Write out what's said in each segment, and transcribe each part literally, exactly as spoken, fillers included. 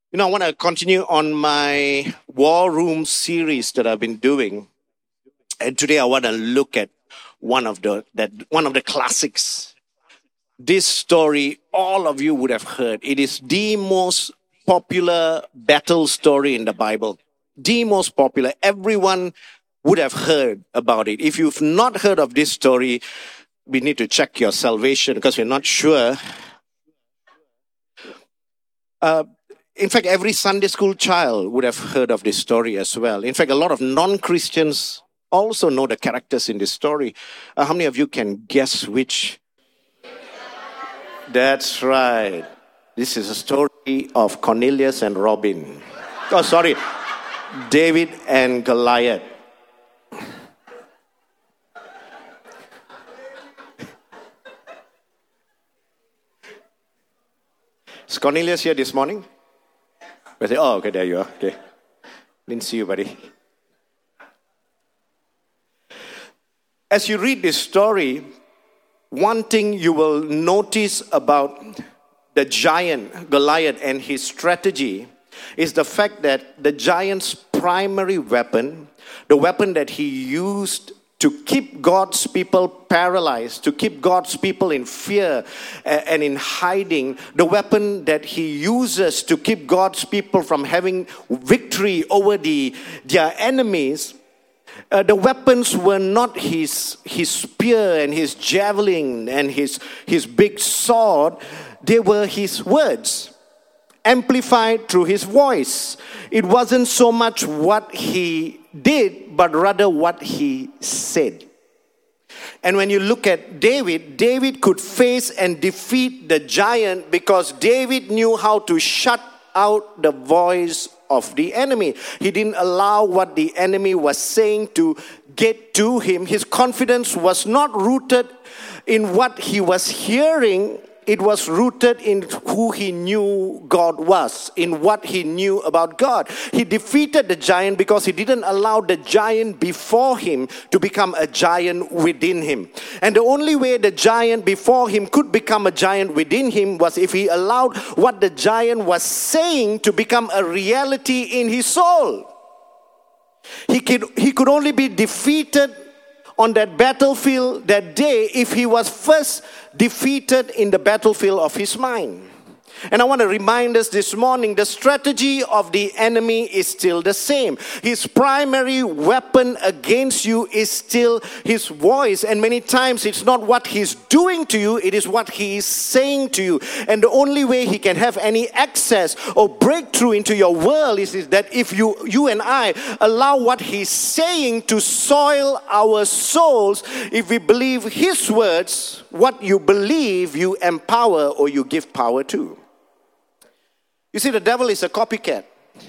You know, I want to continue on my War Room series that I've been doing. And today I want to look at one of the that one of the classics. This story all of you would have heard. It is the most popular battle story in the Bible. The most popular. Everyone would have heard about it. If you've not heard of this story, we need to check your salvation because we're not sure. Uh, In fact, every Sunday school child would have heard of this story as well. In fact, a lot of non-Christians also know the characters in this story. Uh, how many of you can guess which? That's right. This is a story of Cornelius and Robin. Oh, sorry. David and Goliath. Is Cornelius here this morning? I say, oh, okay, there you are. Okay. Didn't see you, buddy. As you read this story, one thing you will notice about the giant Goliath and his strategy is the fact that the giant's primary weapon, the weapon that he used to keep God's people paralyzed, to keep God's people in fear and in hiding, the weapon that he uses to keep God's people from having victory over the, their enemies, uh, the weapons were not his, his spear and his javelin and his, his big sword. They were his words, amplified through his voice. It wasn't so much what he did, but rather what he said. And when you look at David, David could face and defeat the giant because David knew how to shut out the voice of the enemy. He didn't allow what the enemy was saying to get to him. His confidence was not rooted in what he was hearing. It was rooted in who he knew God was, in what he knew about God. He defeated the giant because he didn't allow the giant before him to become a giant within him. And the only way the giant before him could become a giant within him was if he allowed what the giant was saying to become a reality in his soul. He could, he could only be defeated on that battlefield that day if he was first defeated in the battlefield of his mind. And I want to remind us this morning, the strategy of the enemy is still the same. His primary weapon against you is still his voice. And many times it's not what he's doing to you, it is what he is saying to you. And the only way he can have any access or breakthrough into your world is, is that if you, you and I allow what he's saying to soil our souls, if we believe his words, what you believe you empower or you give power to. You see, the devil is a copycat.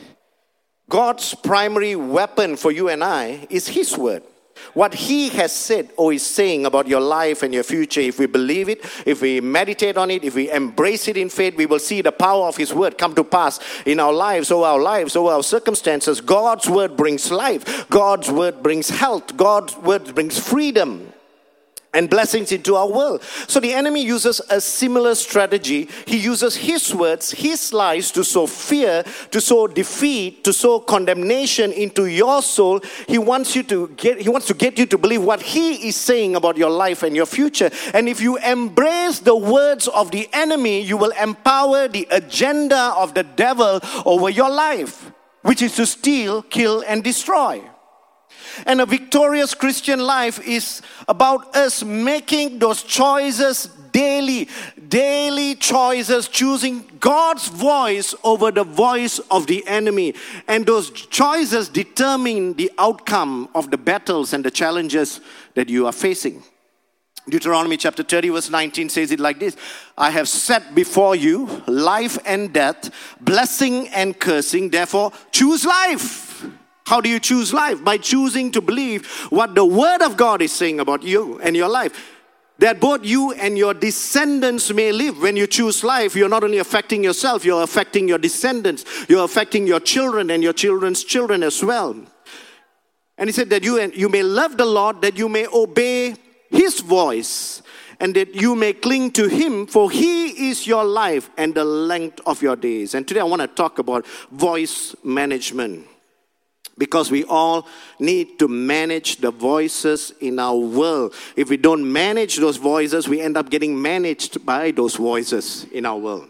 God's primary weapon for you and I is his word. What he has said or is saying about your life and your future, if we believe it, if we meditate on it, if we embrace it in faith, we will see the power of his word come to pass in our lives, or our lives, or our circumstances. God's word brings life. God's word brings health. God's word brings freedom and blessings into our world. So the enemy uses a similar strategy. He uses his words, his lies to sow fear, to sow defeat, to sow condemnation into your soul. He wants you to get, he wants to get you to believe what he is saying about your life and your future. And if you embrace the words of the enemy, you will empower the agenda of the devil over your life, which is to steal, kill, and destroy. And a victorious Christian life is about us making those choices daily, daily choices, choosing God's voice over the voice of the enemy. And those choices determine the outcome of the battles and the challenges that you are facing. Deuteronomy chapter thirty verse nineteen says it like this: I have set before you life and death, blessing and cursing, therefore choose life. How do you choose life? By choosing to believe what the Word of God is saying about you and your life. That both you and your descendants may live. When you choose life, you're not only affecting yourself, you're affecting your descendants. You're affecting your children and your children's children as well. And he said that you, and you may love the Lord, that you may obey his voice, and that you may cling to him, for he is your life and the length of your days. And today I want to talk about voice management. Because we all need to manage the voices in our world. If we don't manage those voices, we end up getting managed by those voices in our world.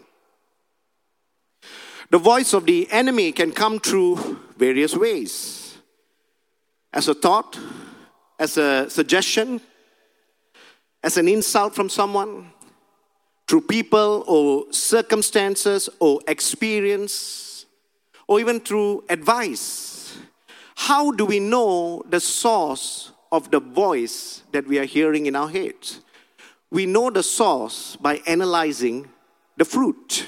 The voice of the enemy can come through various ways. As a thought, as a suggestion, as an insult from someone, through people or circumstances or experience, or even through advice. How do we know the source of the voice that we are hearing in our heads? We know the source by analyzing the fruit.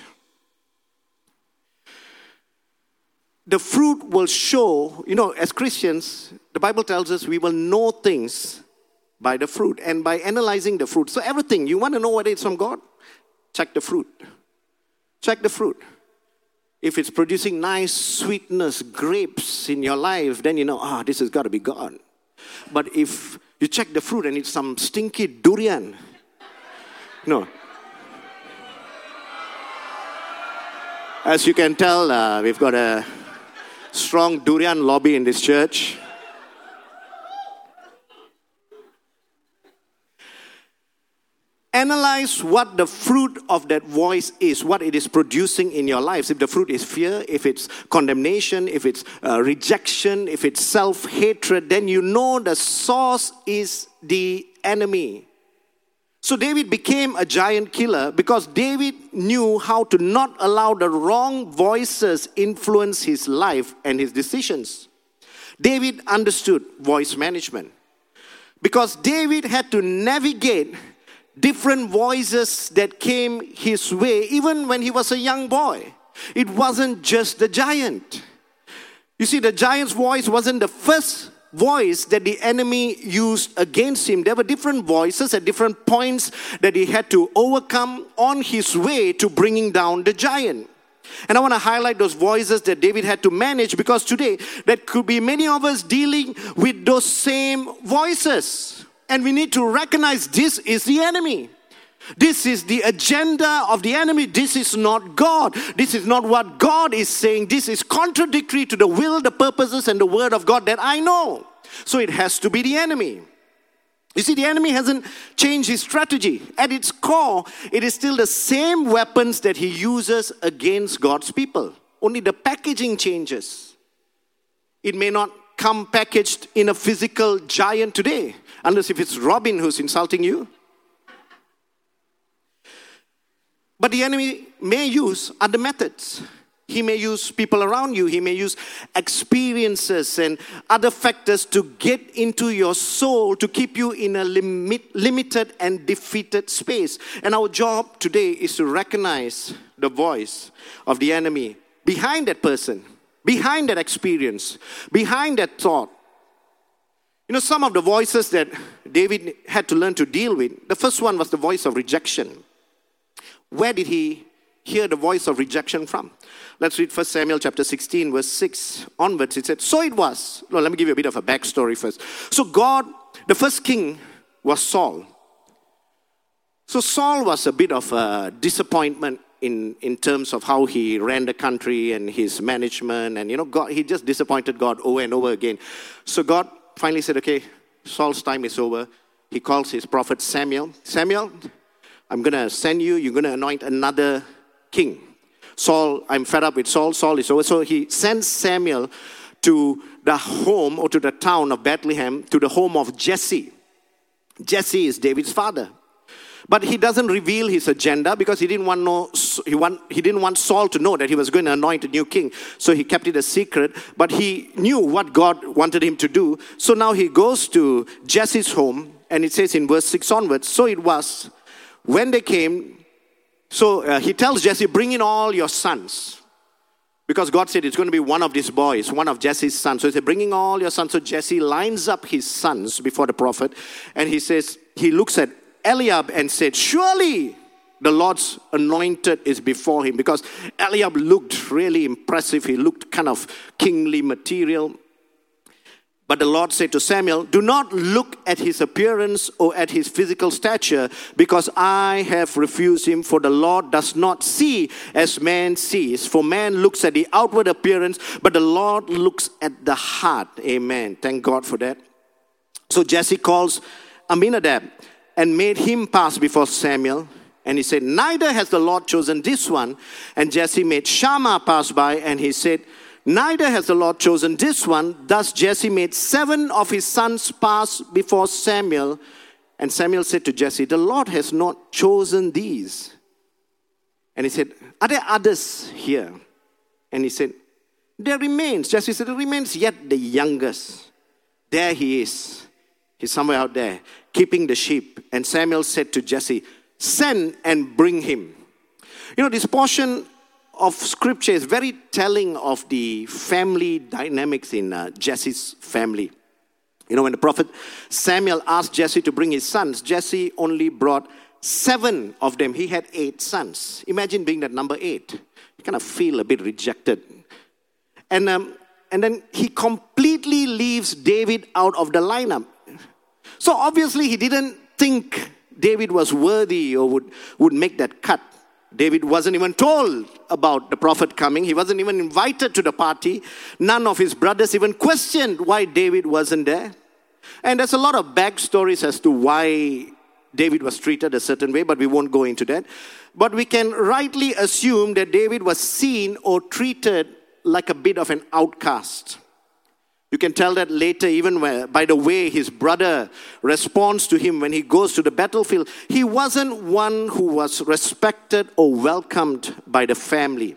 The fruit will show, you know, as Christians, the Bible tells us we will know things by the fruit and by analyzing the fruit. So everything, you want to know whether it's from God? Check the fruit. Check the fruit. If it's producing nice sweetness, grapes in your life, then you know, ah, oh, this has got to be God. But if you check the fruit and it's some stinky durian, no. As you can tell, uh, we've got a strong durian lobby in this church. Analyze what the fruit of that voice is, what it is producing in your lives. If the fruit is fear, if it's condemnation, if it's uh, rejection, if it's self-hatred, then you know the source is the enemy. So David became a giant killer because David knew how to not allow the wrong voices influence his life and his decisions. David understood voice management because David had to navigate different voices that came his way, even when he was a young boy. It wasn't just the giant. You see, the giant's voice wasn't the first voice that the enemy used against him. There were different voices at different points that he had to overcome on his way to bringing down the giant. And I want to highlight those voices that David had to manage, because today there could be many of us dealing with those same voices. And we need to recognize this is the enemy. This is the agenda of the enemy. This is not God. This is not what God is saying. This is contradictory to the will, the purposes, and the word of God that I know. So it has to be the enemy. You see, the enemy hasn't changed his strategy. At its core, it is still the same weapons that he uses against God's people. Only the packaging changes. It may not come packaged in a physical giant today, unless if it's Robin who's insulting you. But the enemy may use other methods. He may use people around you. He may use experiences and other factors to get into your soul, to keep you in a limit, limited and defeated space. And our job today is to recognize the voice of the enemy behind that person, behind that experience, behind that thought. You know, some of the voices that David had to learn to deal with, the first one was the voice of rejection. Where did he hear the voice of rejection from? Let's read First Samuel chapter sixteen, verse six onwards. It said, so it was. No, let me give you a bit of a backstory first. So God, the first king was Saul. So Saul was a bit of a disappointment in, in terms of how he ran the country and his management. And, you know, God, he just disappointed God over and over again. So God finally said, okay, Saul's time is over. He calls his prophet Samuel. Samuel, I'm going to send you, you're going to anoint another king. Saul, I'm fed up with Saul. Saul is over. So he sends Samuel to the home or to the town of Bethlehem, to the home of Jesse. Jesse is David's father. But he doesn't reveal his agenda because he didn't want know, he want he didn't want Saul to know that he was going to anoint a new king. So he kept it a secret. But he knew what God wanted him to do. So now he goes to Jesse's home, and it says in verse six onwards, so it was when they came. So uh, he tells Jesse, bring in all your sons. Because God said it's going to be one of these boys, one of Jesse's sons. So he said, bringing all your sons. So Jesse lines up his sons before the prophet. And he says, he looks at Eliab and said, surely the Lord's anointed is before him. Because Eliab looked really impressive. He looked kind of kingly material. But the Lord said to Samuel, do not look at his appearance or at his physical stature, because I have refused him. For the Lord does not see as man sees. For man looks at the outward appearance, but the Lord looks at the heart. Amen. Thank God for that. So Jesse calls Aminadab and made him pass before Samuel. And he said, neither has the Lord chosen this one. And Jesse made Shammah pass by, and he said, neither has the Lord chosen this one. Thus Jesse made seven of his sons pass before Samuel. And Samuel said to Jesse, the Lord has not chosen these. And he said, are there others here? And he said, there remains. Jesse said, there remains yet the youngest. There he is. He's somewhere out there, keeping the sheep. And Samuel said to Jesse, send and bring him. You know, this portion of scripture is very telling of the family dynamics in uh, Jesse's family. You know, when the prophet Samuel asked Jesse to bring his sons, Jesse only brought seven of them. He had eight sons. Imagine being that number eight. You kind of feel a bit rejected. And, um, and then he completely leaves David out of the lineup. So obviously he didn't think David was worthy or would, would make that cut. David wasn't even told about the prophet coming. He wasn't even invited to the party. None of his brothers even questioned why David wasn't there. And there's a lot of backstories as to why David was treated a certain way, but we won't go into that. But we can rightly assume that David was seen or treated like a bit of an outcast. You can tell that later even by the way his brother responds to him when he goes to the battlefield. He wasn't one who was respected or welcomed by the family.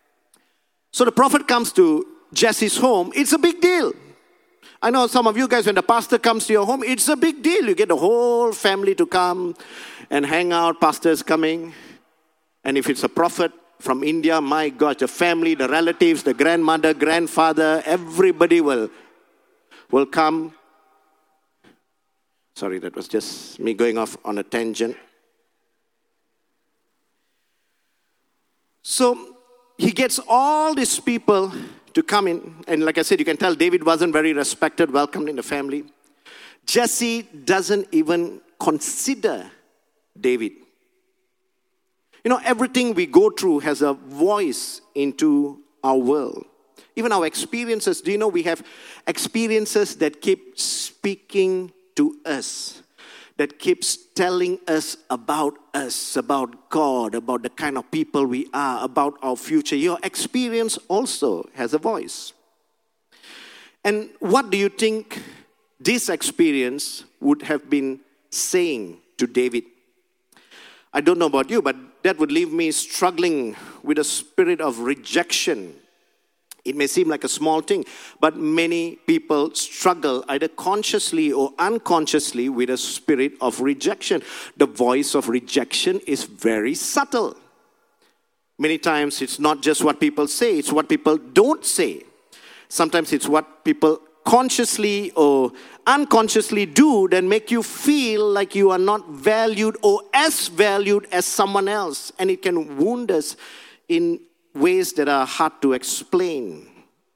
So the prophet comes to Jesse's home. It's a big deal. I know some of you guys, when the pastor comes to your home, it's a big deal. You get the whole family to come and hang out. Pastor's coming. And if it's a prophet from India, my God, the family, the relatives, the grandmother, grandfather, everybody will will come. Sorry, that was just me going off on a tangent. So he gets all these people to come in. And like I said, you can tell David wasn't very respected, welcomed in the family. Jesse doesn't even consider David. You know, everything we go through has a voice into our world. Even our experiences, do you know we have experiences that keep speaking to us, that keeps telling us about us, about God, about the kind of people we are, about our future. Your experience also has a voice. And what do you think this experience would have been saying to David? I don't know about you, but that would leave me struggling with a spirit of rejection. It may seem like a small thing, but many people struggle either consciously or unconsciously with a spirit of rejection. The voice of rejection is very subtle. Many times it's not just what people say, it's what people don't say. Sometimes it's what people consciously or unconsciously do that make you feel like you are not valued or as valued as someone else. And it can wound us in ways that are hard to explain.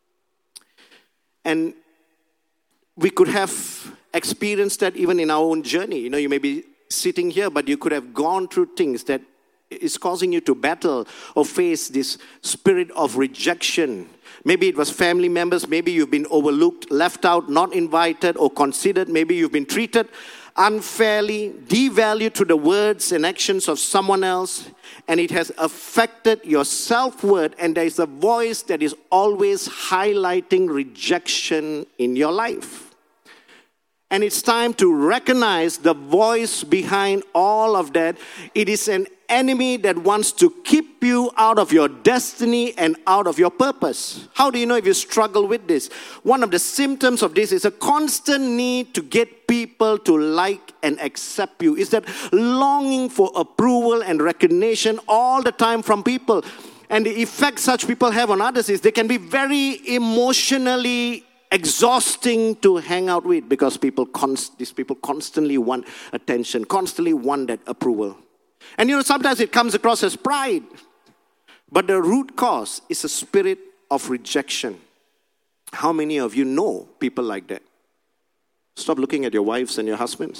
And we could have experienced that even in our own journey. You know, you may be sitting here, but you could have gone through things that is causing you to battle or face this spirit of rejection. Maybe it was family members, maybe you've been overlooked, left out, not invited or considered. Maybe you've been treated unfairly, devalued through the words and actions of someone else, and it has affected your self-worth, and there is a voice that is always highlighting rejection in your life. And it's time to recognize the voice behind all of that. It is an enemy that wants to keep you out of your destiny and out of your purpose. How do you know if you struggle with this? One of the symptoms of this is a constant need to get people to like and accept you. Is that longing for approval and recognition all the time from people. And the effect such people have on others is they can be very emotionally exhausting to hang out with, because people const- these people constantly want attention, constantly want that approval. And you know, sometimes it comes across as pride. But the root cause is a spirit of rejection. How many of you know people like that? Stop looking at your wives and your husbands.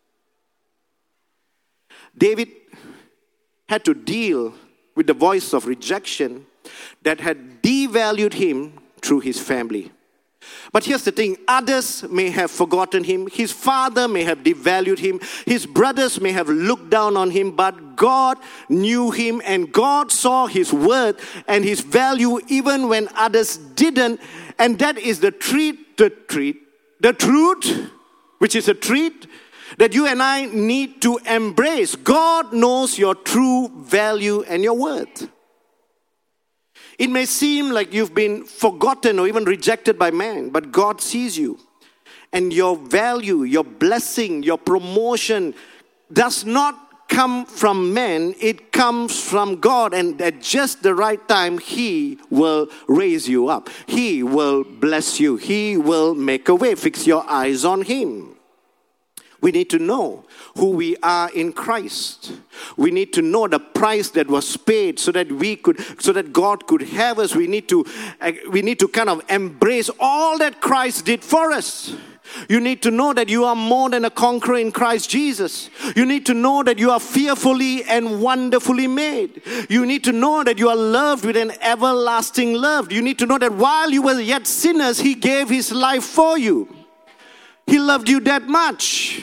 David had to deal with the voice of rejection that had devalued him through his family. But here's the thing, others may have forgotten him, his father may have devalued him, his brothers may have looked down on him, but God knew him and God saw his worth and his value even when others didn't. And that is the treat, the treat, the truth, which is a treat that you and I need to embrace. God knows your true value and your worth. It may seem like you've been forgotten or even rejected by man, but God sees you. And your value, your blessing, your promotion does not come from men. It comes from God. And at just the right time, He will raise you up. He will bless you. He will make a way. Fix your eyes on Him. We need to know who we are in Christ. We need to know the price that was paid so that we could, so that God could have us. We need to, we need to kind of embrace all that Christ did for us. You need to know that you are more than a conqueror in Christ Jesus. You need to know that you are fearfully and wonderfully made. You need to know that you are loved with an everlasting love. You need to know that while you were yet sinners, He gave His life for you. He loved you that much.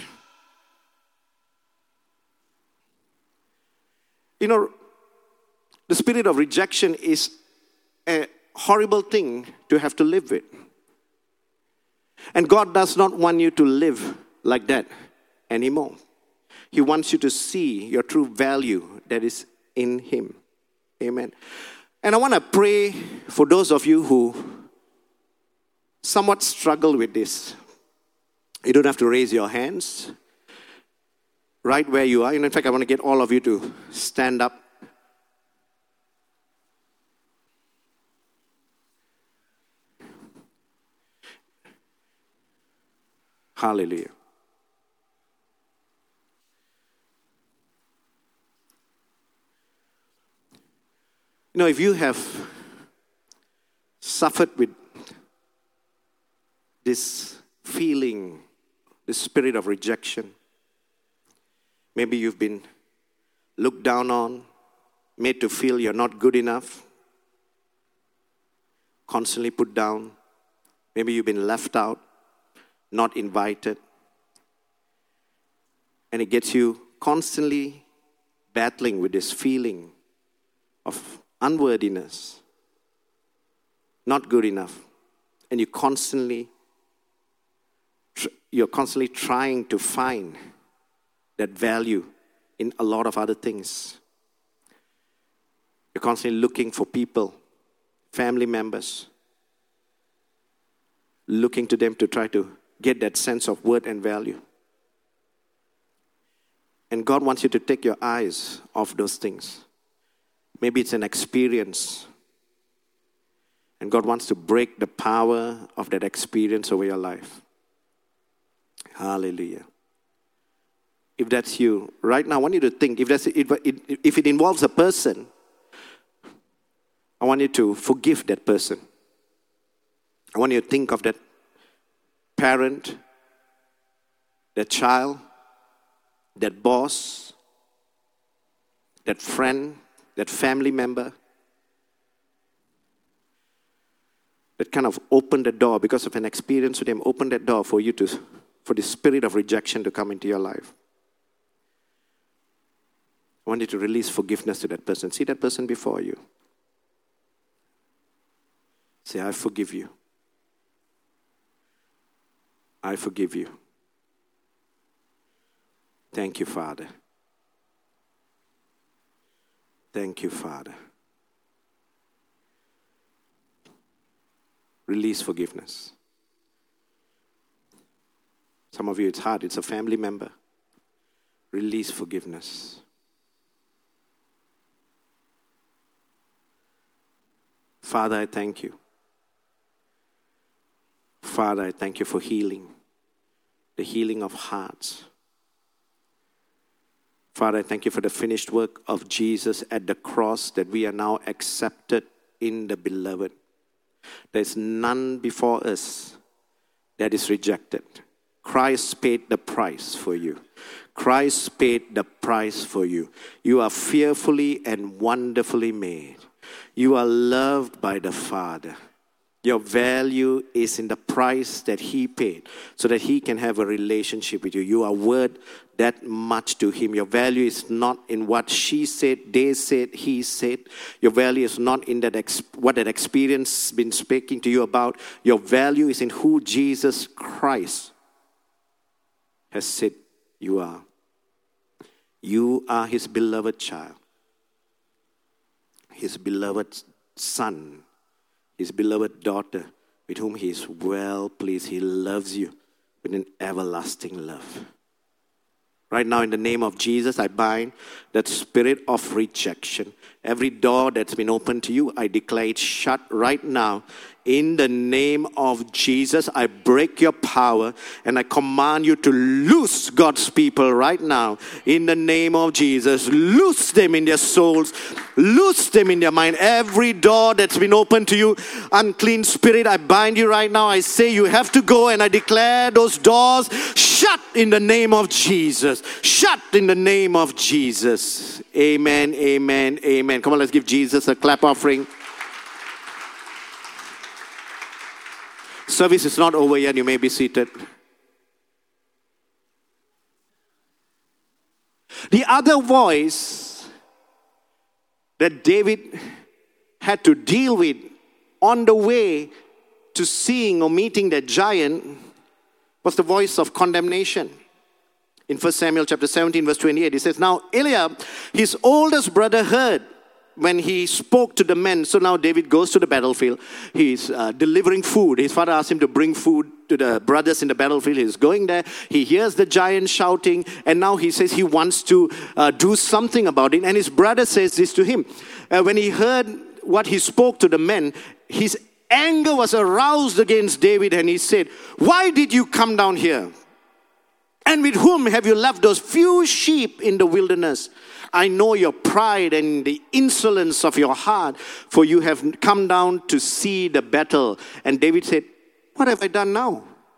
You know, the spirit of rejection is a horrible thing to have to live with. And God does not want you to live like that anymore. He wants you to see your true value that is in Him. Amen. And I want to pray for those of you who somewhat struggle with this. You don't have to raise your hands. Right where you are. And in fact, I want to get all of you to stand up. Hallelujah. You know, if you have suffered with this feeling, the spirit of rejection. Maybe you've been looked down on, made to feel you're not good enough, constantly put down. Maybe you've been left out, not invited. And it gets you constantly battling with this feeling of unworthiness, not good enough. And you constantly You're constantly trying to find that value in a lot of other things. You're constantly looking for people, family members, looking to them to try to get that sense of worth and value. And God wants you to take your eyes off those things. Maybe it's an experience. And God wants to break the power of that experience over your life. Hallelujah. If that's you, right now I want you to think, if, that's, if, if it involves a person, I want you to forgive that person. I want you to think of that parent, that child, that boss, that friend, that family member, that kind of opened the door because of an experience with them, opened that door for you to, for the spirit of rejection to come into your life. I want you to release forgiveness to that person. See that person before you. Say, I forgive you. I forgive you. Thank you, Father. Thank you, Father. Release forgiveness. Some of you, it's hard. It's a family member. Release forgiveness. Father, I thank you. Father, I thank you for healing. The healing of hearts. Father, I thank you for the finished work of Jesus at the cross, that we are now accepted in the beloved. There is none before us that is rejected. Christ paid the price for you. Christ paid the price for you. You are fearfully and wonderfully made. You are loved by the Father. Your value is in the price that He paid so that He can have a relationship with you. You are worth that much to Him. Your value is not in what she said, they said, he said. Your value is not in that ex- what that experience been speaking to you about. Your value is in who Jesus Christ has said you are. You are His beloved child, His beloved son, His beloved daughter, with whom He is well pleased. He loves you with an everlasting love. Right now, in the name of Jesus, I bind that spirit of rejection. Every door that's been opened to you, I declare it shut right now. In the name of Jesus, I break your power and I command you to loose God's people right now. In the name of Jesus, loose them in their souls, loose them in their mind. Every door that's been opened to you, unclean spirit, I bind you right now. I say you have to go, and I declare those doors shut in the name of Jesus. Shut in the name of Jesus. Amen, amen, amen. Come on, let's give Jesus a clap offering. Service is not over yet. You may be seated. The other voice that David had to deal with on the way to seeing or meeting that giant was the voice of condemnation. In First Samuel chapter seventeen, verse twenty-eight, it says, "Now Eliab, his oldest brother, heard when he spoke to the men." So now David goes to the battlefield. He's uh, delivering food. His father asked him to bring food to the brothers in the battlefield. He's going there. He hears the giant shouting. And now he says he wants to uh, do something about it. And his brother says this to him. Uh, when he heard what he spoke to the men, his anger was aroused against David. And he said, "Why did you come down here? And with whom have you left those few sheep in the wilderness? I know your pride and the insolence of your heart, for you have come down to see the battle." And David said, "What have I done now?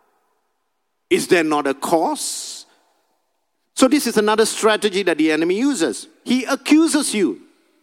Is there not a cause?" So this is another strategy that the enemy uses. He accuses you.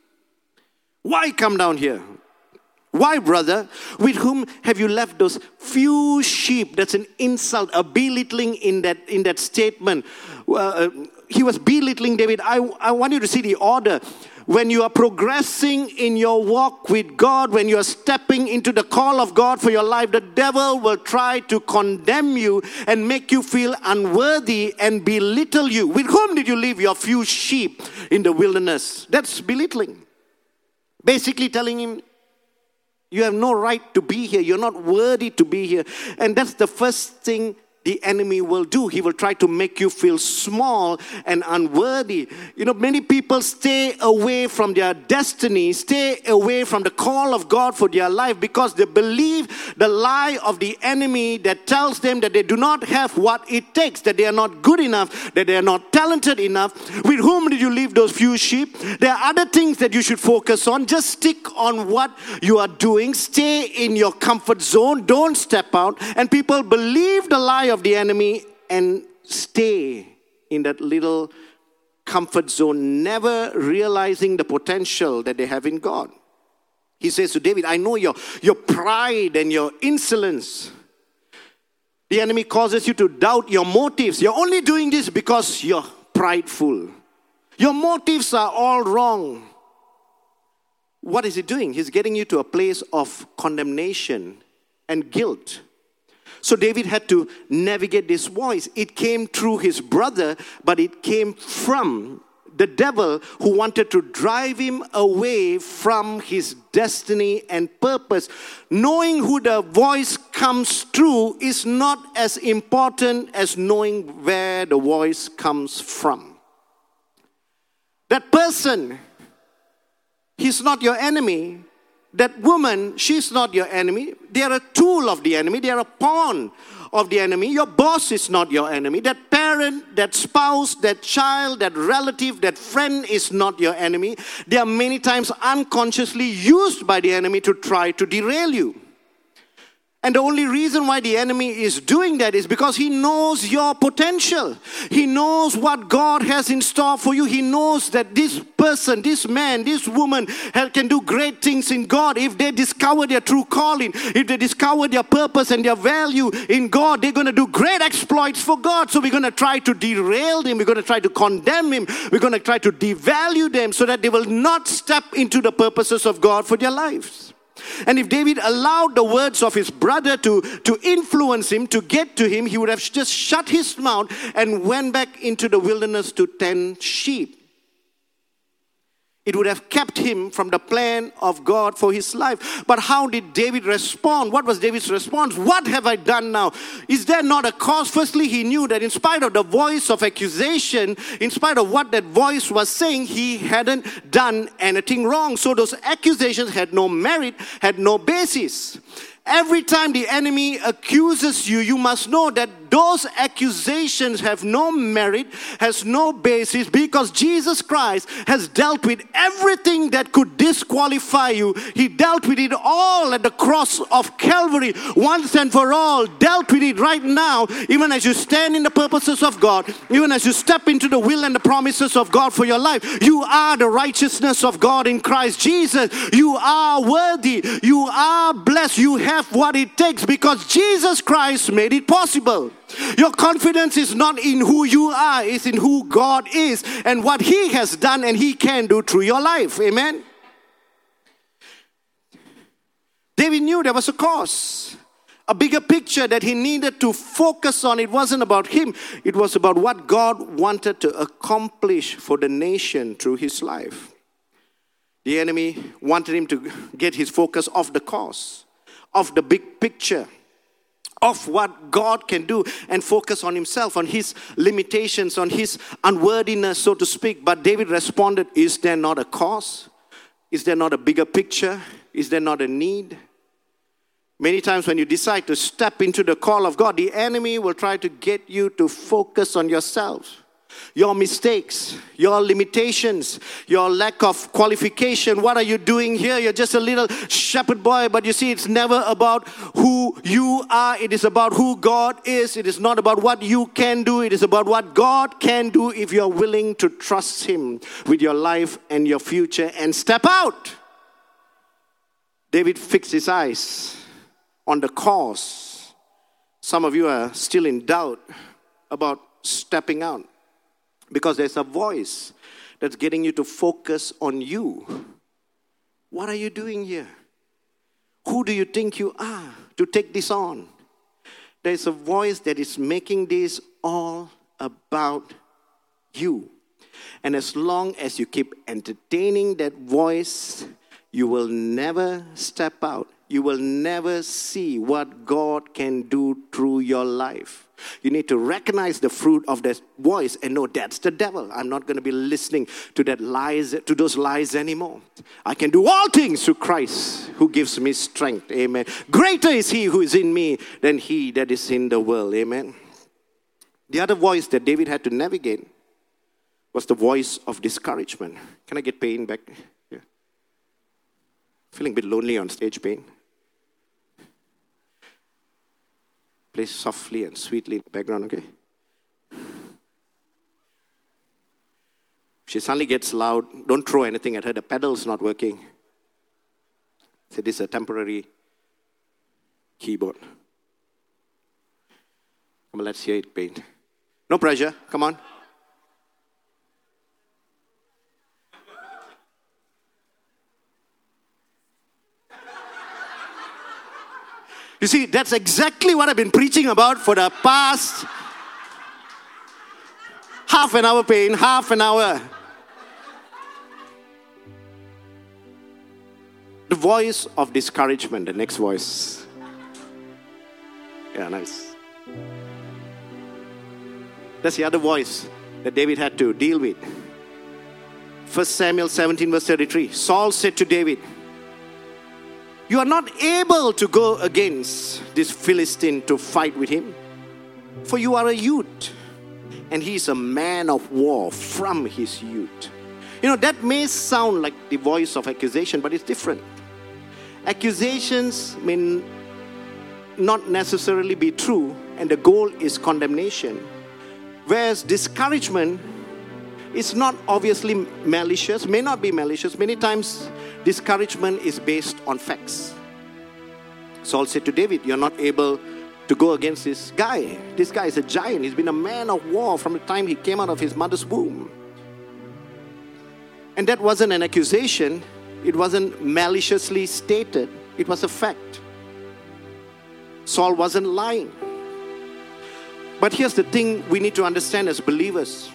Why come down here? Why, brother? With whom have you left those few sheep? That's an insult, a belittling in that in that statement. Uh, he was belittling David. I, I want you to see the order. When you are progressing in your walk with God, when you are stepping into the call of God for your life, the devil will try to condemn you and make you feel unworthy and belittle you. With whom did you leave your few sheep in the wilderness? That's belittling. Basically telling him, you have no right to be here. You're not worthy to be here. And that's the first thing the enemy will do. He will try to make you feel small and unworthy. You know, many people stay away from their destiny, stay away from the call of God for their life because they believe the lie of the enemy that tells them that they do not have what it takes, that they are not good enough, that they are not talented enough. With whom did you leave those few sheep? There are other things that you should focus on. Just stick on what you are doing. Stay in your comfort zone. Don't step out. And people believe the lie of the enemy and stay in that little comfort zone, never realizing the potential that they have in God. He says to David, "I know your, your pride and your insolence. The enemy causes you to doubt your motives. You're only doing this because you're prideful. Your motives are all wrong." What is he doing? He's getting you to a place of condemnation and guilt. So David had to navigate this voice. It came through his brother, but it came from the devil who wanted to drive him away from his destiny and purpose. Knowing who the voice comes through is not as important as knowing where the voice comes from. That person, he's not your enemy. That woman, she's not your enemy. They are a tool of the enemy. They are a pawn of the enemy. Your boss is not your enemy. That parent, that spouse, that child, that relative, that friend is not your enemy. They are many times unconsciously used by the enemy to try to derail you. And the only reason why the enemy is doing that is because he knows your potential. He knows what God has in store for you. He knows that this person, this man, this woman can do great things in God. If they discover their true calling, if they discover their purpose and their value in God, they're going to do great exploits for God. So we're going to try to derail them. We're going to try to condemn him. We're going to try to devalue them so that they will not step into the purposes of God for their lives. And if David allowed the words of his brother to, to influence him, to get to him, he would have just shut his mouth and went back into the wilderness to tend sheep. It would have kept him from the plan of God for his life. But how did David respond? What was David's response? What have I done now? Is there not a cause? Firstly, he knew that in spite of the voice of accusation, in spite of what that voice was saying, he hadn't done anything wrong. So those accusations had no merit, had no basis. Every time the enemy accuses you, you must know that those accusations have no merit, has no basis, because Jesus Christ has dealt with everything that could disqualify you. He dealt with it all at the cross of Calvary, once and for all, dealt with it right now, even as you stand in the purposes of God, even as you step into the will and the promises of God for your life. You are the righteousness of God in Christ Jesus. You are worthy. You are blessed. You have what it takes because Jesus Christ made it possible. Your confidence is not in who you are, it's in who God is and what He has done and He can do through your life. Amen. David knew there was a cause, a bigger picture that he needed to focus on. It wasn't about him, it was about what God wanted to accomplish for the nation through his life. The enemy wanted him to get his focus off the cause, off the big picture, of what God can do, and focus on himself, on his limitations, on his unworthiness, so to speak. But David responded, is there not a cause? Is there not a bigger picture? Is there not a need? Many times when you decide to step into the call of God, the enemy will try to get you to focus on yourself. Your mistakes, your limitations, your lack of qualification. What are you doing here? You're just a little shepherd boy. But you see, it's never about who you are. It is about who God is. It is not about what you can do. It is about what God can do if you're willing to trust Him with your life and your future and step out. David fixed his eyes on the cause. Some of you are still in doubt about stepping out, because there's a voice that's getting you to focus on you. What are you doing here? Who do you think you are to take this on? There's a voice that is making this all about you. And as long as you keep entertaining that voice, you will never step out. You will never see what God can do through your life. You need to recognize the fruit of that voice and know that's the devil. I'm not going to be listening to that lies, to those lies anymore. I can do all things through Christ who gives me strength. Amen. Greater is He who is in me than he that is in the world. Amen. The other voice that David had to navigate was the voice of discouragement. Can I get Payne back here? Feeling a bit lonely on stage, Payne? Play softly and sweetly in the background, okay? If she suddenly gets loud, don't throw anything at her. The pedal's not working. So this is a temporary keyboard. Come on, let's hear it, Payne. No pressure, come on. You see, that's exactly what I've been preaching about for the past half an hour, Payne, half an hour. The voice of discouragement, the next voice. Yeah, nice. That's the other voice that David had to deal with. First Samuel seventeen verse thirty-three. Saul said to David, you are not able to go against this Philistine to fight with him, for you are a youth, and he is a man of war from his youth. You know, that may sound like the voice of accusation, but it's different. Accusations mean not necessarily be true, and the goal is condemnation. Whereas discouragement is not obviously malicious, may not be malicious. Many times discouragement is based on facts. Saul said to David, you're not able to go against this guy. This guy is a giant. He's been a man of war from the time he came out of his mother's womb. And that wasn't an accusation. It wasn't maliciously stated. It was a fact. Saul wasn't lying. But here's the thing we need to understand as believers.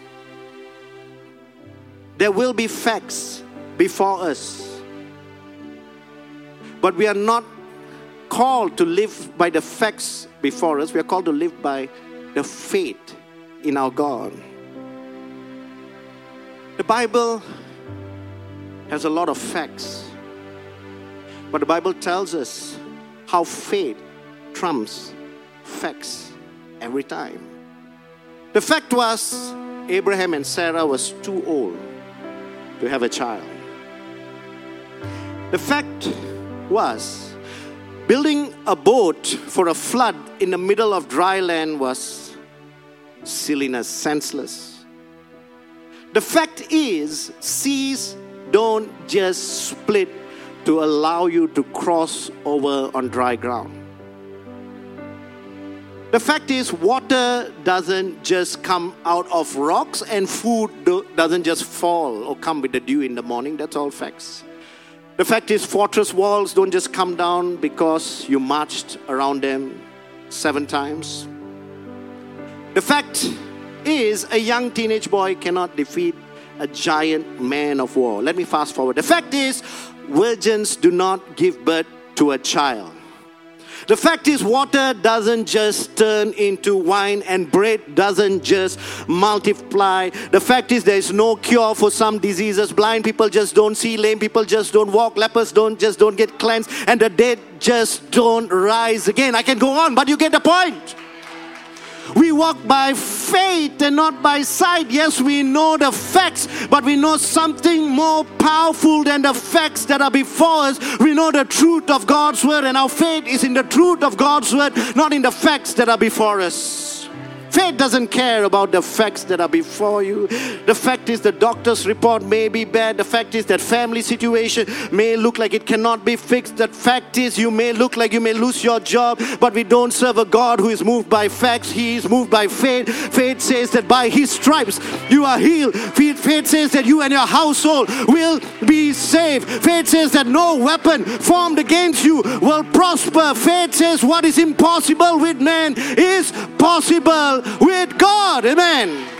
There will be facts before us. But we are not called to live by the facts before us. We are called to live by the faith in our God. The Bible has a lot of facts, but the Bible tells us how faith trumps facts every time. The fact was, Abraham and Sarah was too old to have a child. The fact was, building a boat for a flood in the middle of dry land was silliness, senseless. The fact is, seas don't just split to allow you to cross over on dry ground. The fact is, water doesn't just come out of rocks, and food do- doesn't just fall or come with the dew in the morning. That's all facts. The fact is, fortress walls don't just come down because you marched around them seven times. The fact is, a young teenage boy cannot defeat a giant man of war. Let me fast forward. The fact is, virgins do not give birth to a child. The fact is, water doesn't just turn into wine, and bread doesn't just multiply. The fact is, there is no cure for some diseases. Blind people just don't see, lame people just don't walk, lepers don't just don't get cleansed, and the dead just don't rise again. I can go on, but you get the point. We walk by faith and not by sight. Yes, we know the facts, but we know something more powerful than the facts that are before us. We know the truth of God's word, and our faith is in the truth of God's word, not in the facts that are before us. Faith doesn't care about the facts that are before you. The fact is, the doctor's report may be bad. The fact is that family situation may look like it cannot be fixed. The fact is, you may look like you may lose your job, but we don't serve a God who is moved by facts. He is moved by faith. Faith says that by His stripes you are healed. Faith, faith says that you and your household will be saved. Faith says that no weapon formed against you will prosper. Faith says what is impossible with man is possible with God. Amen.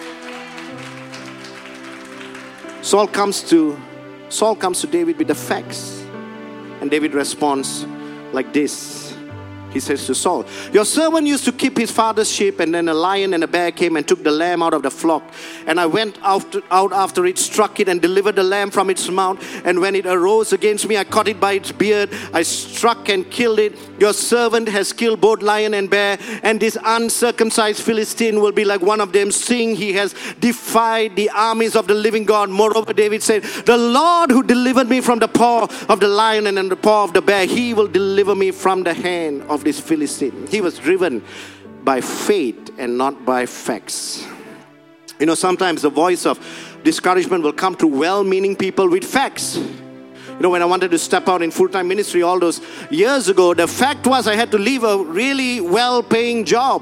Saul comes to Saul comes to David with the facts, and David responds like this. He says to Saul, your servant used to keep his father's sheep, and then a lion and a bear came and took the lamb out of the flock. And I went out, out after it, struck it, and delivered the lamb from its mouth. And when it arose against me, I caught it by its beard. I struck and killed it. Your servant has killed both lion and bear, and this uncircumcised Philistine will be like one of them, seeing he has defied the armies of the living God. Moreover, David said, the Lord who delivered me from the paw of the lion and the paw of the bear, He will deliver me from the hand of this Philistine. He was driven by faith and not by facts. You know, sometimes the voice of discouragement will come to well-meaning people with facts. You know, when I wanted to step out in full-time ministry all those years ago, the fact was I had to leave a really well-paying job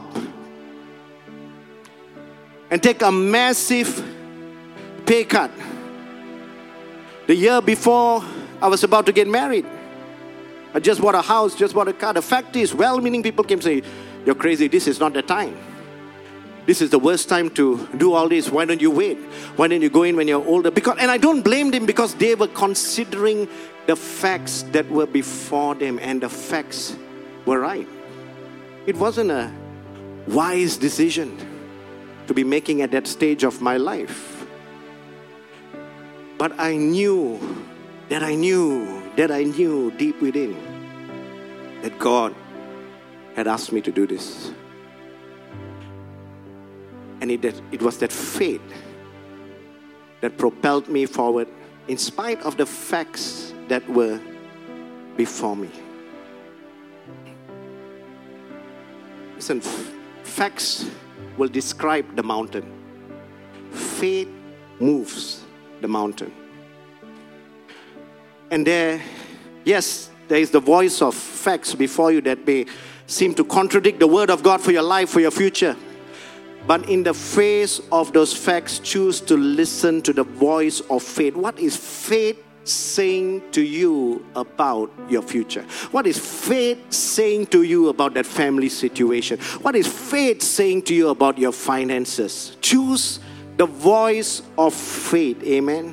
and take a massive pay cut. The year before I was about to get married, I just bought a house, just bought a car. The fact is, well-meaning people came say, you're crazy, this is not the time. This is the worst time to do all this. Why don't you wait? Why don't you go in when you're older? Because, and I don't blame them, because they were considering the facts that were before them, and the facts were right. It wasn't a wise decision to be making at that stage of my life. But I knew that I knew that I knew deep within that God had asked me to do this. And it, it was that faith that propelled me forward in spite of the facts that were before me. Listen, facts will describe the mountain. Faith moves the mountain. And there, yes, there is the voice of facts before you that may seem to contradict the word of God for your life, for your future. But in the face of those facts, choose to listen to the voice of faith. What is faith saying to you about your future? What is faith saying to you about that family situation? What is faith saying to you about your finances? Choose the voice of faith. Amen.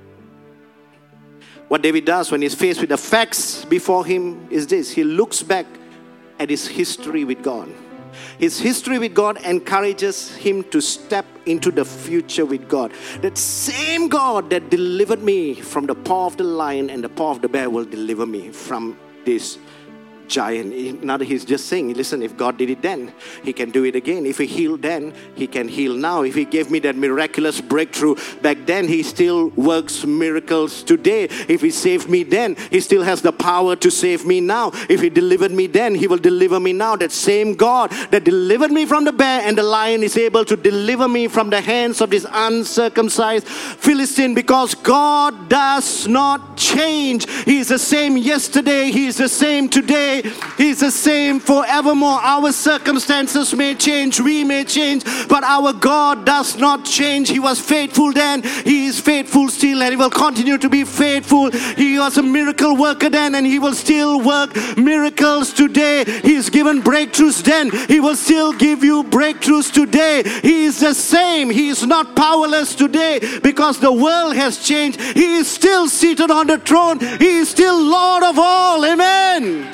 What David does when he's faced with the facts before him is this: he looks back at his history with God. His history with God encourages him to step into the future with God. That same God that delivered me from the paw of the lion and the paw of the bear will deliver me from this giant. In other, he's just saying, listen, if God did it then, He can do it again. If He healed then, He can heal now. If He gave me that miraculous breakthrough back then, He still works miracles today. If He saved me then, He still has the power to save me now. If He delivered me then, He will deliver me now. That same God that delivered me from the bear and the lion is able to deliver me from the hands of this uncircumcised Philistine, because God does not change. He is the same yesterday, He is the same today, He is the same forevermore. Our circumstances may change, we may change, but our God does not change. He was faithful then, He is faithful still, and He will continue to be faithful. He was a miracle worker then, and He will still work miracles today. He's given breakthroughs then, He will still give you breakthroughs today. He is the same. He is not powerless today because the world has changed. He is still seated on the throne. He is still Lord of all. Amen.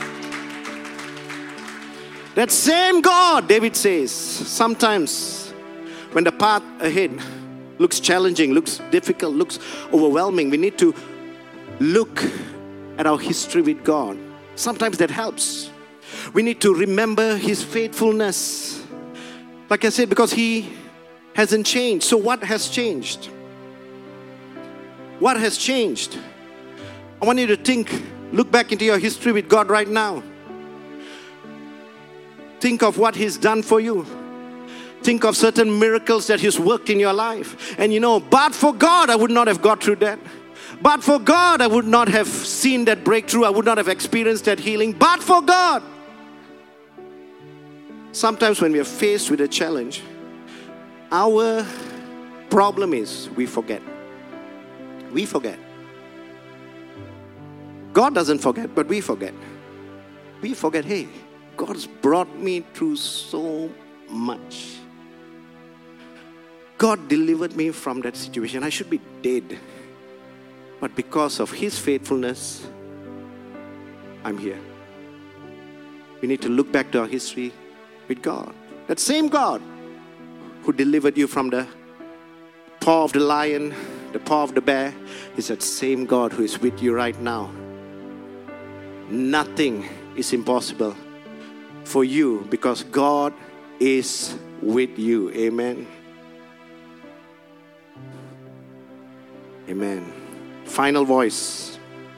That same God, David says, sometimes when the path ahead looks challenging, looks difficult, looks overwhelming, we need to look at our history with God. Sometimes that helps. We need to remember His faithfulness. Like I said, because He hasn't changed. So what has changed? What has changed? I want you to think, look back into your history with God right now. Think of what He's done for you. Think of certain miracles that He's worked in your life. And you know, but for God, I would not have got through that. But for God, I would not have seen that breakthrough. I would not have experienced that healing. But for God. Sometimes when we are faced with a challenge, our problem is we forget. We forget. God doesn't forget, but we forget. We forget, hey, God's brought me through so much. God delivered me from that situation. I should be dead. But because of His faithfulness, I'm here. We need to look back to our history with God. That same God who delivered you from the paw of the lion, the paw of the bear, is that same God who is with you right now. Nothing is impossible for you because God is with you. Amen. Amen. Final voice.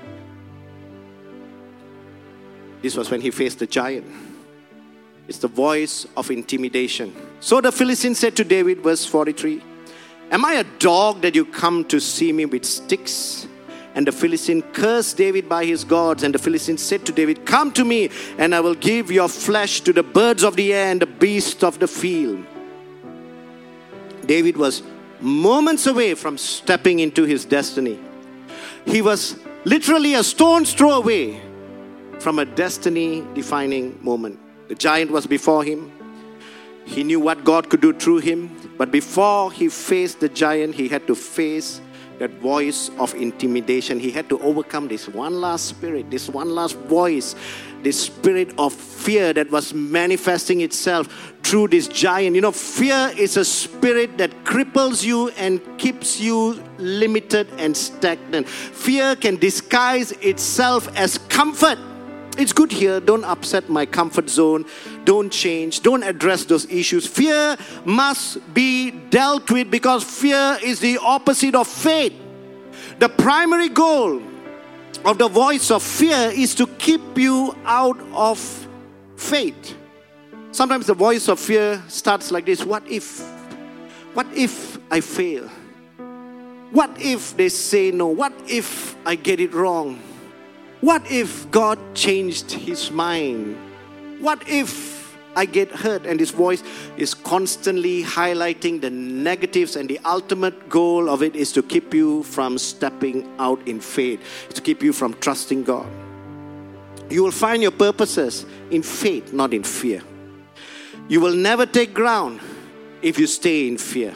This was when he faced the giant. It's the voice of intimidation. So the Philistine said to David, verse forty-three, "Am I a dog that you come to see me with sticks?" And the Philistine cursed David by his gods. And the Philistine said to David, "Come to me, and I will give your flesh to the birds of the air and the beasts of the field." David was moments away from stepping into his destiny. He was literally a stone's throw away from a destiny-defining moment. The giant was before him. He knew what God could do through him. But before he faced the giant, he had to face that voice of intimidation. He had to overcome this one last spirit, this one last voice, this spirit of fear that was manifesting itself through this giant. You know, fear is a spirit that cripples you and keeps you limited and stagnant. Fear can disguise itself as comfort. It's good here. Don't upset my comfort zone. Don't change. Don't address those issues. Fear must be dealt with because fear is the opposite of faith. The primary goal of the voice of fear is to keep you out of faith. Sometimes the voice of fear starts like this. What if? What if I fail? What if they say no? What if I get it wrong? What if God changed his mind? What if I get hurt? And this voice is constantly highlighting the negatives, and the ultimate goal of it is to keep you from stepping out in faith, to keep you from trusting God. You will find your purposes in faith, not in fear. You will never take ground if you stay in fear.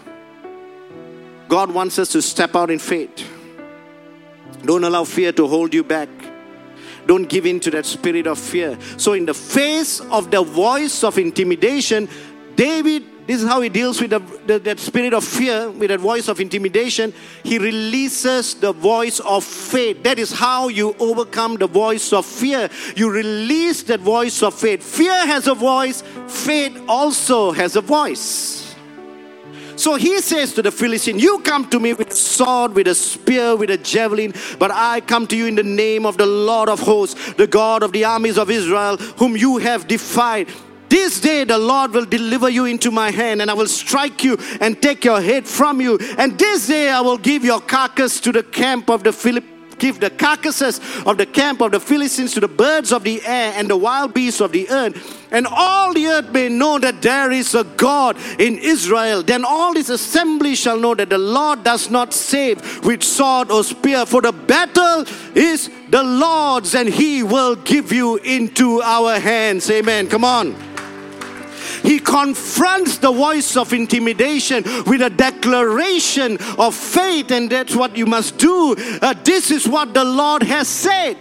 God wants us to step out in faith. Don't allow fear to hold you back. Don't give in to that spirit of fear. So in the face of the voice of intimidation, David, this is how he deals with the, the, that spirit of fear, with that voice of intimidation. He releases the voice of faith. That is how you overcome the voice of fear. You release that voice of faith. Fear has a voice. Faith also has a voice. So he says to the Philistine, you come to me with a sword, with a spear, with a javelin, but I come to you in the name of the Lord of hosts, the God of the armies of Israel, whom you have defied. This day the Lord will deliver you into my hand, and I will strike you and take your head from you. And this day I will give your carcass to the camp of the Philistines. Give the carcasses of the camp of the Philistines to the birds of the air and the wild beasts of the earth. And all the earth may know that there is a God in Israel. Then all this assembly shall know that the Lord does not save with sword or spear. For the battle is the Lord's, and he will give you into our hands. Amen. Come on. He confronts the voice of intimidation with a declaration of faith, and that's what you must do. Uh, this is what the Lord has said.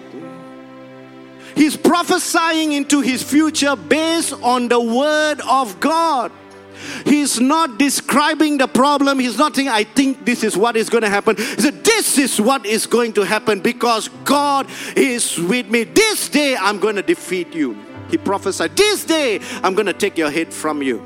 He's prophesying into his future based on the word of God. He's not describing the problem. He's not saying, I think this is what is going to happen. He said, this is what is going to happen because God is with me. This day I'm going to defeat you. He prophesied, this day I'm going to take your head from you.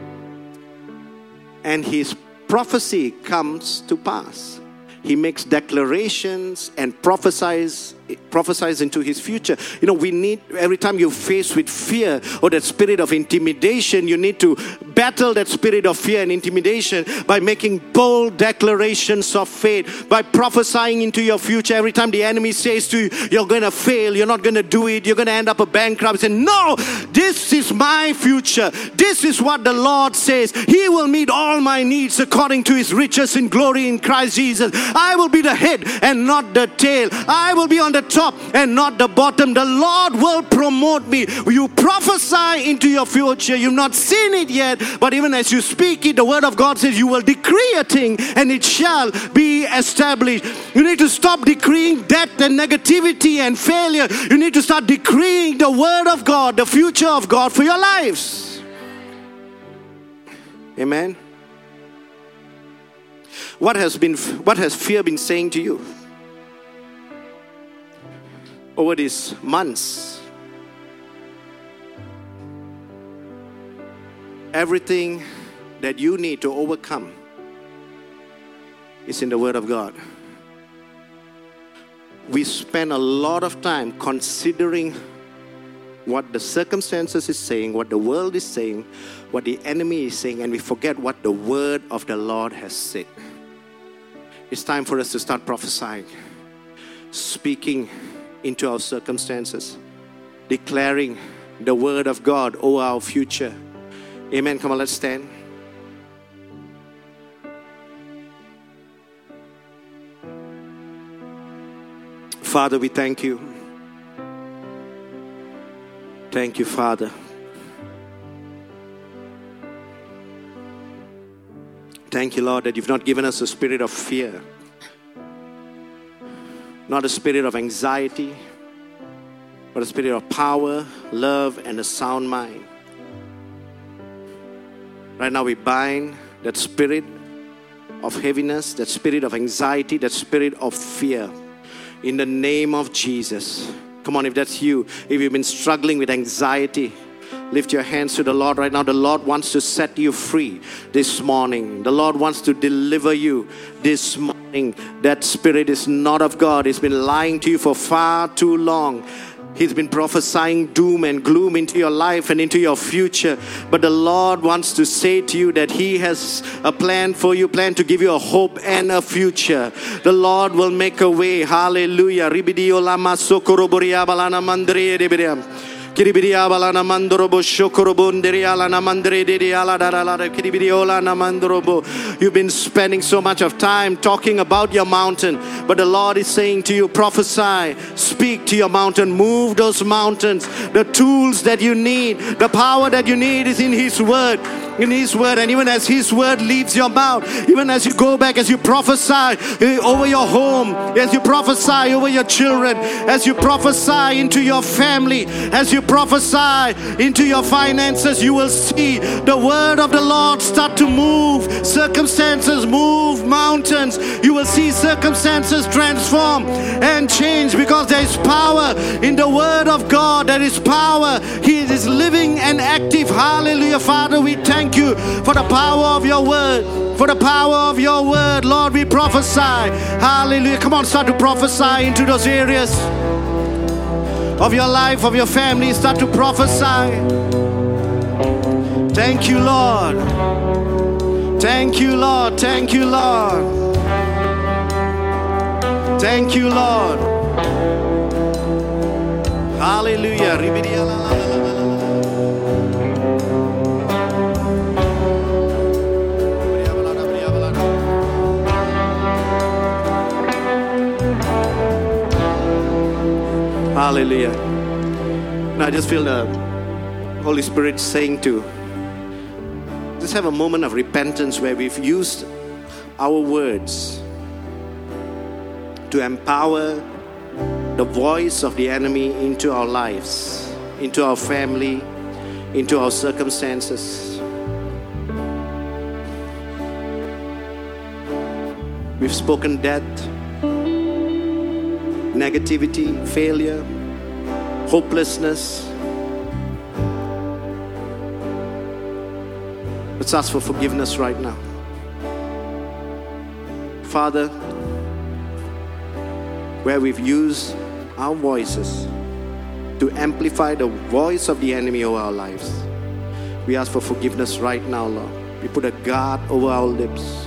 And his prophecy comes to pass. He makes declarations and prophesies, prophesies into his future. You know, we need, every time you're faced with fear or that spirit of intimidation, you need to battle that spirit of fear and intimidation by making bold declarations of faith, by prophesying into your future. Every time the enemy says to you, you're going to fail, you're not going to do it, you're going to end up a bankrupt, say, no, this is my future. This is what the Lord says. He will meet all my needs according to his riches in glory in Christ Jesus. I will be the head and not the tail. I will be on the top and not the bottom. The Lord will promote me. You prophesy into your future. You've not seen it yet, but even as you speak it, the word of God says you will decree a thing and it shall be established. You need to stop decreeing death and negativity and failure. You need to start decreeing the word of God, the future of God for your lives. Amen. What has been, what has fear been saying to you over these months? Everything that you need to overcome is in the Word of God. We spend a lot of time considering what the circumstances is saying, what the world is saying, what the enemy is saying, and we forget what the Word of the Lord has said. It's time for us to start prophesying, speaking into our circumstances, declaring the word of God over our future. Amen. Come on, let's stand. Father, we thank you. Thank you, Father. Thank you, Lord, that you've not given us a spirit of fear, not a spirit of anxiety, but a spirit of power, love, and a sound mind. Right now we bind that spirit of heaviness, that spirit of anxiety, that spirit of fear in the name of Jesus. Come on, if that's you, if you've been struggling with anxiety, lift your hands to the Lord right now. The Lord wants to set you free this morning. The Lord wants to deliver you this morning. That spirit is not of God. It's been lying to you for far too long. He's been prophesying doom and gloom into your life and into your future. But the Lord wants to say to you that He has a plan for you, plan to give you a hope and a future. The Lord will make a way. Hallelujah. Kiribiria balana mandorobo shokorobonderiala na mandre de ala darala kiribiriola na mandorobo. You've been spending so much of time talking about your mountain, but the Lord is saying to you, prophesy, speak to your mountain, move those mountains. The tools that you need, the power that you need is in His word. In His word, and even as His word leaves your mouth, even as you go back, as you prophesy over your home, as you prophesy over your children, as you prophesy into your family, as you prophesy into your finances, you will see the word of the Lord start to move circumstances, move mountains. You will see circumstances transform and change because there is power in the word of God. There is power. He is living and active. Hallelujah. Father, we thank you for the power of your word, for the power of your word. Lord, we prophesy. Hallelujah. Come on, start to prophesy into those areas of your life, of your family. Start to prophesy. Thank you, Lord. Thank you, Lord. Thank you, Lord. Thank you, Lord. Hallelujah. Hallelujah. Now I just feel the Holy Spirit saying to just have a moment of repentance where we've used our words to empower the voice of the enemy into our lives, into our family, into our circumstances. We've spoken death, negativity, failure, hopelessness. Let's ask for forgiveness right now. Father, where we've used our voices to amplify the voice of the enemy over our lives, we ask for forgiveness right now, Lord. We put a guard over our lips.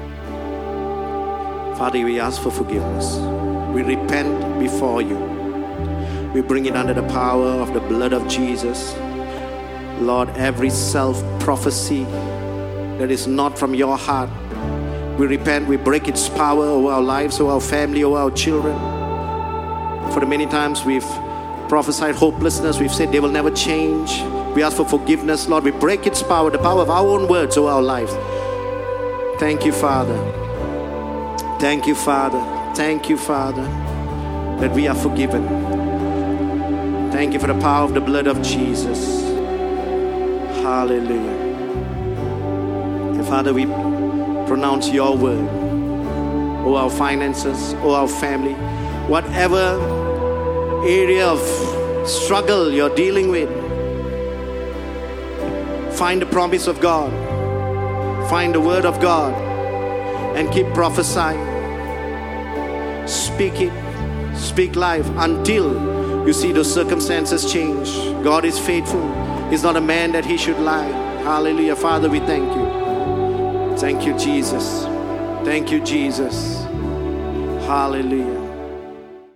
Father, we ask for forgiveness. We repent before you. We bring it under the power of the blood of Jesus. Lord, every self-prophecy that is not from your heart, we repent, we break its power over our lives, over our family, over our children. For the many times we've prophesied hopelessness, we've said they will never change. We ask for forgiveness, Lord. We break its power, the power of our own words over our lives. Thank you, Father. Thank you, Father. Thank you, Father, that we are forgiven. Thank you for the power of the blood of Jesus. Hallelujah. And Father, we pronounce your word over our finances, over our family, whatever area of struggle you're dealing with. Find the promise of God, find the word of God, and keep prophesying. Speak it, speak life until you see those circumstances change. God is faithful. He's not a man that he should lie. Hallelujah. Father, we thank you. Thank you, Jesus. Thank you, Jesus. Hallelujah.